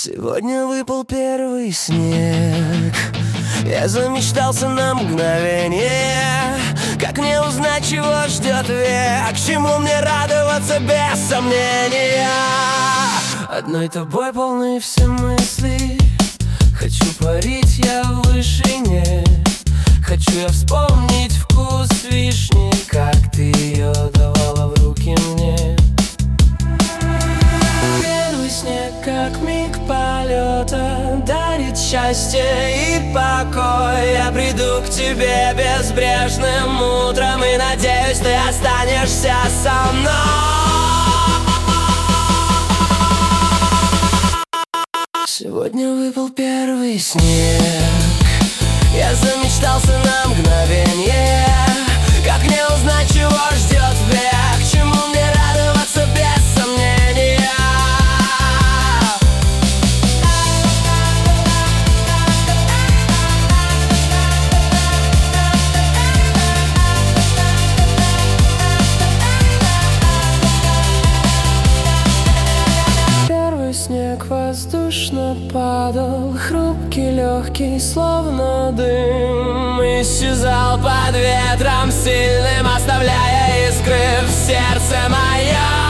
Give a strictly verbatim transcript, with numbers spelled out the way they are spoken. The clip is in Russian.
Сегодня выпал первый снег. Я замечтался на мгновение. Как мне узнать, чего ждет век? К чему мне радоваться без сомнения? Одной тобой полны все мысли. Хочу парить я в вышине. Хочу я вспомнить вкус вишни, как ты ее давала в руки мне. Первый снег, как миг полета, дарит счастье и покой. Я приду к тебе безбрежным утром и надеюсь, ты останешься со мной. Сегодня выпал первый снег. Я замечтался на мгновение. Как мне узнать, чего ждет век? К чему мне радоваться без сомнения? Первый снег воздушно падал, хрупкий, легкий, словно дым, исчезал под ветром сильным, оставляя искры в сердце моем.